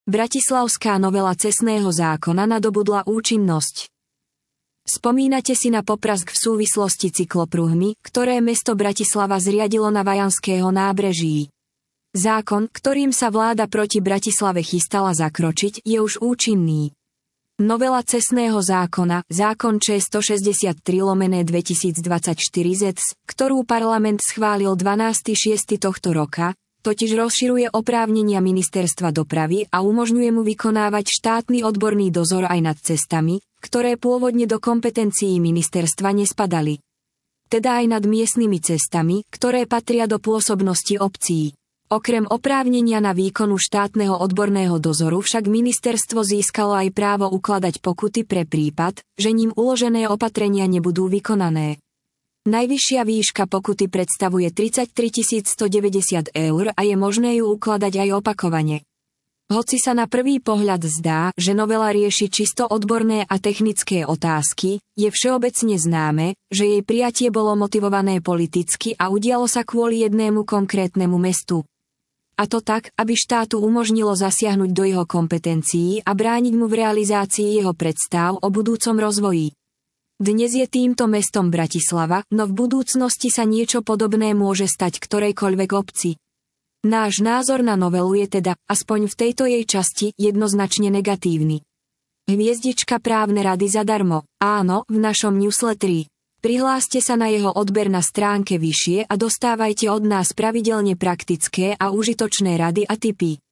Bratislavská novela cestného zákona nadobudla účinnosť. Spomínate si na poprask v súvislosti cyklopruhmi, ktoré mesto Bratislava zriadilo na Vajanského nábreží. Zákon, ktorým sa vláda proti Bratislave chystala zakročiť, je už účinný. Novela cestného zákona, zákon Č163/2024 ZEC, ktorú parlament schválil 12.6. tohto roka, totiž rozširuje oprávnenia ministerstva dopravy a umožňuje mu vykonávať štátny odborný dozor aj nad cestami, ktoré pôvodne do kompetencií ministerstva nespadali. Teda aj nad miestnymi cestami, ktoré patria do pôsobnosti obcí. Okrem oprávnenia na výkonu štátneho odborného dozoru však ministerstvo získalo aj právo ukladať pokuty pre prípad, že ním uložené opatrenia nebudú vykonané. Najvyššia výška pokuty predstavuje 33 190 eur a je možné ju ukladať aj opakovane. Hoci sa na prvý pohľad zdá, že novela rieši čisto odborné a technické otázky, je všeobecne známe, že jej prijatie bolo motivované politicky a udialo sa kvôli jednému konkrétnemu mestu. A to tak, aby štátu umožnilo zasiahnuť do jeho kompetencií a brániť mu v realizácii jeho predstáv o budúcom rozvoji. Dnes je týmto mestom Bratislava, no v budúcnosti sa niečo podobné môže stať ktorejkoľvek obci. Náš názor na novelu je teda, aspoň v tejto jej časti, jednoznačne negatívny. Hviezdička právne rady zadarmo, áno, v našom newsletteri. Prihláste sa na jeho odber na stránke vyššie a dostávajte od nás pravidelne praktické a užitočné rady a tipy.